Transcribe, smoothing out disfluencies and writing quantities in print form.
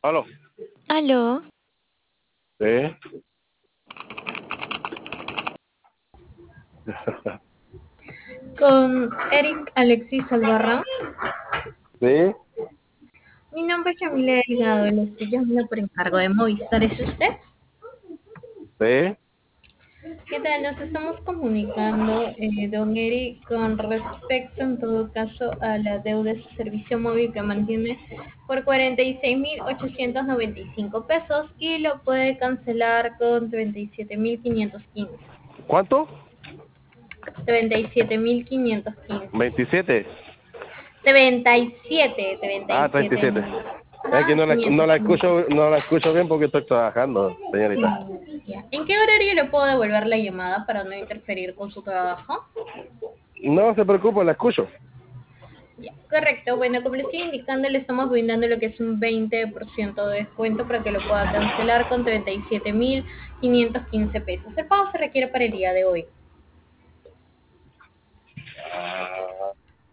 Aló. Aló, Sí, Con Eric Alexis Albarrán. sí, Mi nombre es Yamile Delgado y le estoy llamando por encargo de Movistar. ¿Es usted? sí. ¿Qué tal? Nos estamos comunicando, don Eric, con respecto, en todo caso, a la deuda de su servicio móvil que mantiene por 46.895 pesos y lo puede cancelar con 37.515. ¿Cuánto? 37.515. 27. 37, Ah, 37 37. mil. Es que Ajá, 515. no la escucho bien porque estoy trabajando, señorita. Ya. ¿En qué horario le puedo devolver la llamada para no interferir con su trabajo? No se preocupe, la escucho. Ya, correcto. Bueno, como le estoy indicando, le estamos brindando lo que es un 20% de descuento para que lo pueda cancelar con 37.515 pesos. El pago se requiere para el día de hoy.